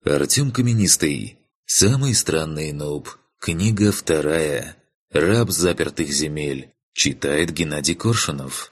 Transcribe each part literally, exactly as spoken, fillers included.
Артем Каменистый. Самый странный нуб. Книга вторая. Раб запертых земель. Читает Геннадий Коршунов.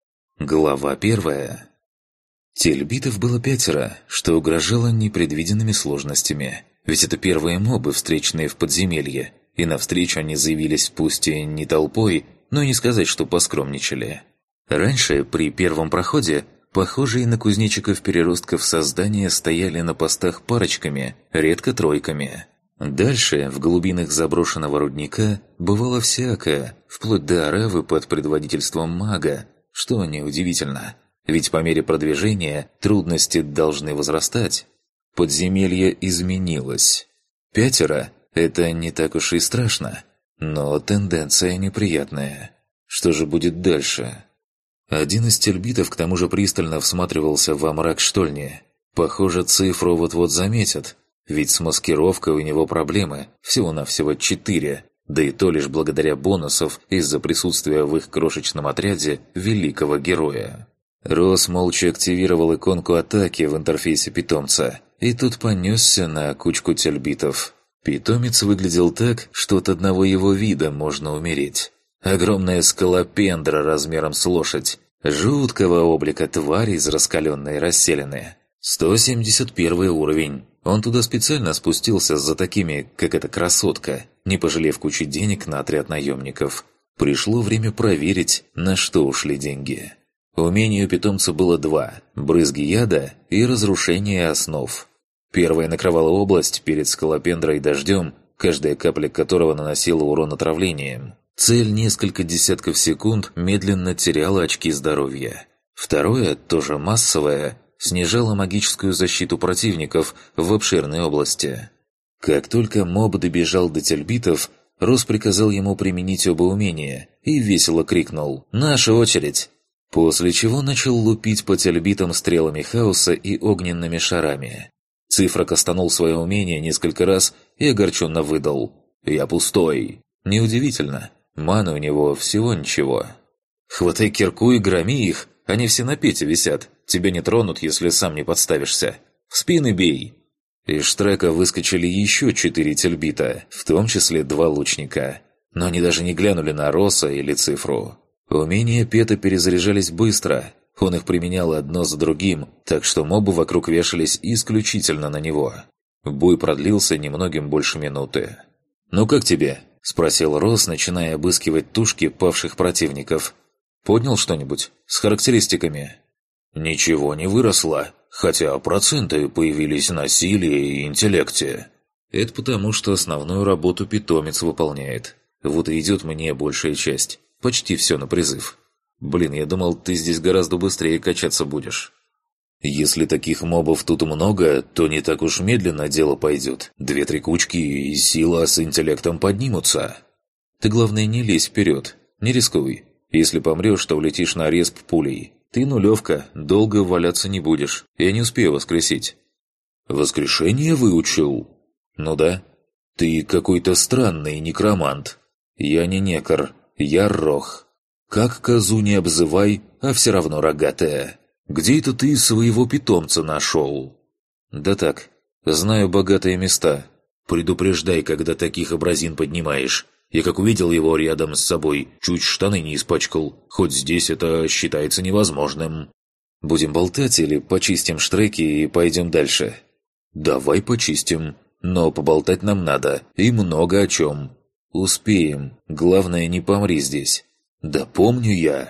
Глава первая. Тельбитов было пятеро, что угрожало непредвиденными сложностями. Ведь это первые мобы, встречные в подземелье. И навстречу они заявились пусть и не толпой, но и не сказать, что поскромничали. Раньше, при первом проходе, похожие на кузнечиков-переростков создания стояли на постах парочками, редко тройками. Дальше, в глубинах заброшенного рудника, бывало всякое, вплоть до аравы под предводительством мага, что неудивительно, ведь по мере продвижения трудности должны возрастать. Подземелье изменилось. Пятеро – это не так уж и страшно, но тенденция неприятная. Что же будет дальше? Один из тельбитов к тому же пристально всматривался во мрак штольни. Похоже, цифру вот-вот заметят, ведь с маскировкой у него проблемы, всего-навсего четыре, да и то лишь благодаря бонусов из-за присутствия в их крошечном отряде великого героя. Рос молча активировал иконку атаки в интерфейсе питомца, и тут понесся на кучку тельбитов. Питомец выглядел так, что от одного его вида можно умереть. Огромная скалопендра размером с лошадь, жуткого облика тварь из раскаленной расселены. сто семьдесят первый уровень. Он туда специально спустился за такими, как эта красотка, не пожалев кучи денег на отряд наемников. Пришло время проверить, на что ушли деньги. Умений у питомца было два – брызги яда и разрушение основ. Первое накрывало область перед скалопендрой дождем, каждая капля которого наносила урон отравлением. Цель несколько десятков секунд медленно теряла очки здоровья. Второе, тоже массовое, снижало магическую защиту противников в обширной области. Как только моб добежал до тельбитов, Рос приказал ему применить оба умения и весело крикнул «Наша очередь!», после чего начал лупить по тельбитам стрелами хаоса и огненными шарами. Цифра кастанул свое умение несколько раз и огорченно выдал «Я пустой!». Неудивительно. Маны у него всего ничего. «Хватай кирку и громи их, они все на пете висят. Тебя не тронут, если сам не подставишься. В спины бей!» Из штрека выскочили еще четыре тельбита, в том числе два лучника. Но они даже не глянули на Роса или цифру. Умения Пета перезаряжались быстро. Он их применял одно за другим, так что мобы вокруг вешались исключительно на него. Бой продлился немногим больше минуты. «Ну как тебе?» – спросил Рос, начиная обыскивать тушки павших противников. «Поднял что-нибудь? С характеристиками?» «Ничего не выросло, хотя проценты появились на силе и интеллекте». «Это потому, что основную работу питомец выполняет. Вот и идет мне большая часть. Почти все на призыв. Блин, я думал, ты здесь гораздо быстрее качаться будешь». «Если таких мобов тут много, то не так уж медленно дело пойдет. Две-три кучки и сила с интеллектом поднимутся». «Ты, главное, не лезь вперед. Не рискуй. Если помрешь, то улетишь на респ пулей. Ты нулевка, долго валяться не будешь. Я не успею воскресить». «Воскрешение выучил?» «Ну да». «Ты какой-то странный некромант». «Я не некр. Я рох. Как козу не обзывай, а все равно рогатая. Где это ты своего питомца нашел?» «Да так, знаю богатые места. Предупреждай, когда таких образин поднимаешь. Я как увидел его рядом с собой, чуть штаны не испачкал. Хоть здесь это считается невозможным». «Будем болтать или почистим штреки и пойдем дальше?» «Давай почистим. Но поболтать нам надо, и много о чем». «Успеем. Главное, не помри здесь». «Да помню я».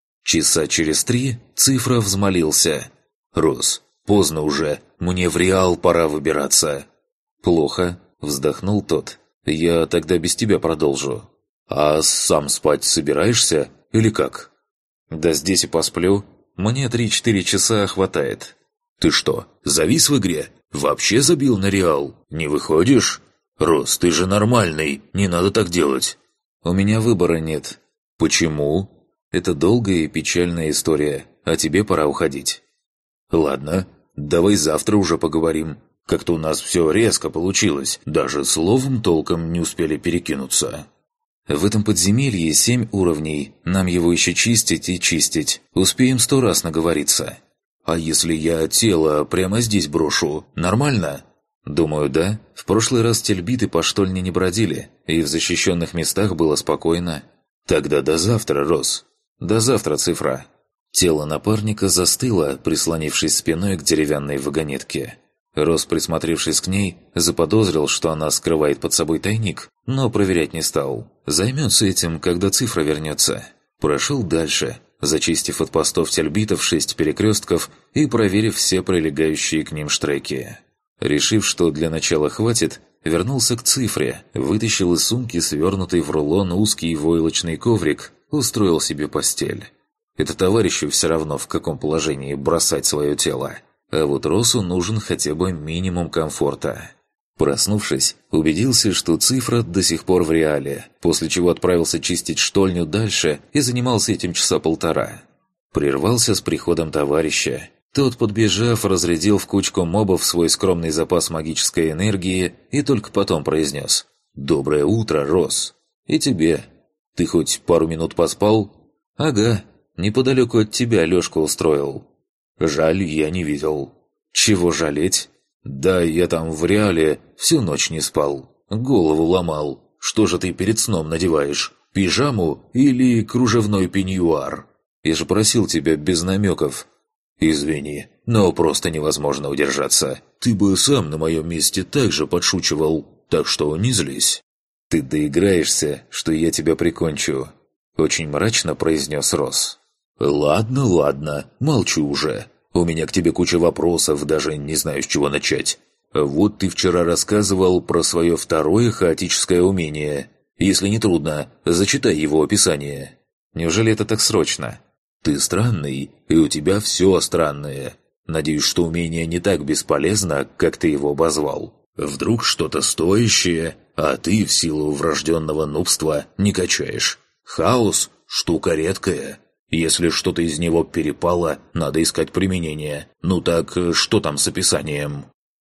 Часа через три цифра взмолился. «Рос, поздно уже. Мне в Реал пора выбираться». «Плохо», — вздохнул тот. «Я тогда без тебя продолжу». «А сам спать собираешься? Или как?» «Да здесь и посплю. Мне три-четыре часа хватает». «Ты что, завис в игре? Вообще забил на Реал? Не выходишь? Рос, ты же нормальный, не надо так делать». «У меня выбора нет». «Почему?» «Это долгая и печальная история, а тебе пора уходить». «Ладно, давай завтра уже поговорим. Как-то у нас все резко получилось, даже словом толком не успели перекинуться». «В этом подземелье семь уровней, нам его еще чистить и чистить. Успеем сто раз наговориться». «А если я тело прямо здесь брошу, нормально?» Думаю, да. В прошлый раз тельбиты по штольне не бродили, и в защищенных местах было спокойно. Тогда до завтра, Рос. До завтра, Цифра. Тело напарника застыло, прислонившись спиной к деревянной вагонетке. Рос, присмотревшись к ней, заподозрил, что она скрывает под собой тайник, но проверять не стал. Займется этим, когда Цифра вернется. Прошел дальше, зачистив от постов тельбитов шесть перекрестков и проверив все прилегающие к ним штреки. Решив, что для начала хватит, вернулся к Цифре, вытащил из сумки свернутый в рулон узкий войлочный коврик, устроил себе постель. Это товарищу все равно, в каком положении бросать свое тело. А вот Росу нужен хотя бы минимум комфорта. Проснувшись, убедился, что Цифра до сих пор в реале, после чего отправился чистить штольню дальше и занимался этим часа полтора. Прервался с приходом товарища. Тот, подбежав, разрядил в кучку мобов свой скромный запас магической энергии и только потом произнес: «Доброе утро, Рос! И тебе. Ты хоть пару минут поспал?» «Ага, неподалеку от тебя Лёшка устроил». «Жаль, я не видел». «Чего жалеть?» «Да, я там в реале всю ночь не спал. Голову ломал. Что же ты перед сном надеваешь? Пижаму или кружевной пеньюар?» «Я же просил тебя без намеков». «Извини, но просто невозможно удержаться. Ты бы сам на моем месте так же подшучивал, так что не злись». «Ты доиграешься, что я тебя прикончу», — очень мрачно произнес Рос. «Ладно, ладно, молчу уже. У меня к тебе куча вопросов, даже не знаю, с чего начать. Вот ты вчера рассказывал про свое второе хаотическое умение. Если не трудно, зачитай его описание». «Неужели это так срочно?» «Ты странный, и у тебя все странное. Надеюсь, что умение не так бесполезно, как ты его обозвал. Вдруг что-то стоящее, а ты в силу врожденного нубства не качаешь. Хаос – штука редкая. Если что-то из него перепало, надо искать применение. Ну так, что там с описанием?»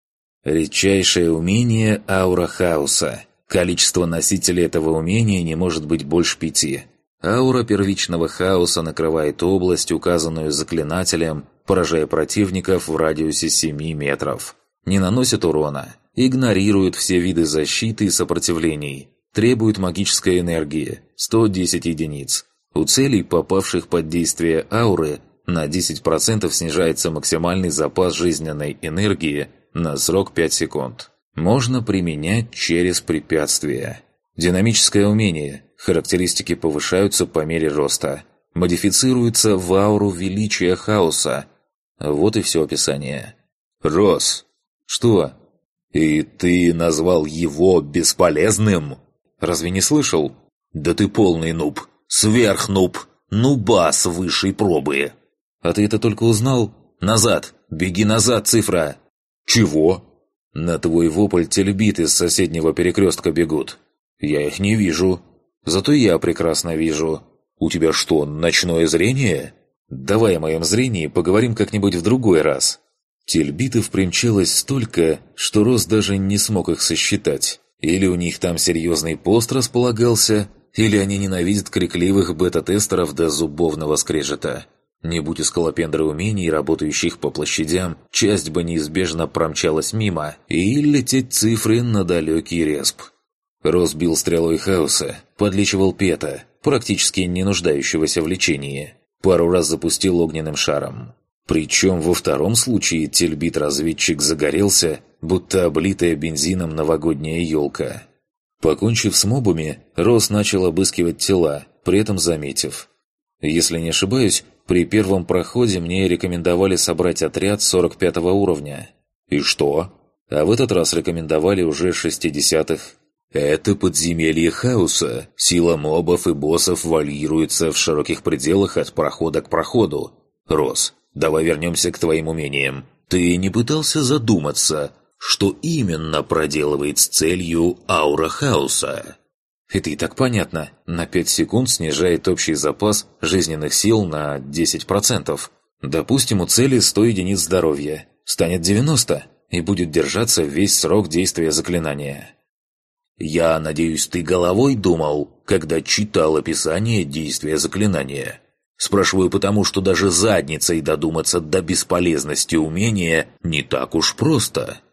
«Редчайшее умение – аура хаоса. Количество носителей этого умения не может быть больше пяти». Аура первичного хаоса накрывает область, указанную заклинателем, поражая противников в радиусе семи метров. Не наносит урона, игнорирует все виды защиты и сопротивлений, требует магической энергии – сто десять единиц. У целей, попавших под действие ауры, на десять процентов снижается максимальный запас жизненной энергии на срок пять секунд. Можно применять через препятствия. Динамическое умение. Характеристики повышаются по мере роста. Модифицируется в ауру величия хаоса. Вот и все описание. «Рос!» «Что?» «И ты назвал его бесполезным?» «Разве не слышал?» «Да ты полный нуб! Сверхнуб! Нуба с высшей пробы!» «А ты это только узнал?» «Назад! Беги назад, Цифра!» «Чего?» «На твой вопль тельбиты из соседнего перекрестка бегут. Я их не вижу. Зато я прекрасно вижу. У тебя что, ночное зрение? Давай о моем зрении поговорим как-нибудь в другой раз». Тельбитов примчалось столько, что Рос даже не смог их сосчитать. Или у них там серьезный пост располагался, или они ненавидят крикливых бета-тестеров до зубовного скрежета. Не будь у скалопендры умений, работающих по площадям, часть бы неизбежно промчалась мимо, и лететь Цифры на далекий респ. Рос бил стрелой хаоса, подлечивал Пета, практически не нуждающегося в лечении. Пару раз запустил огненным шаром. Причем во втором случае тельбит-разведчик загорелся, будто облитая бензином новогодняя елка. Покончив с мобами, Рос начал обыскивать тела, при этом заметив: если не ошибаюсь, при первом проходе мне рекомендовали собрать отряд сорок пятого уровня. И что? А в этот раз рекомендовали уже шестидесятых. Это подземелье хаоса. Сила мобов и боссов варьируется в широких пределах от прохода к проходу. Рос, давай вернемся к твоим умениям. Ты не пытался задуматься, что именно проделывает с целью аура хаоса? Это и так понятно. На пять секунд снижает общий запас жизненных сил на десять процентов. Допустим, у цели сто единиц здоровья. Станет девяносто, и будет держаться весь срок действия заклинания. Я надеюсь, ты головой думал, когда читал описание действия заклинания. Спрашиваю потому, что даже задницей додуматься до бесполезности умения не так уж просто.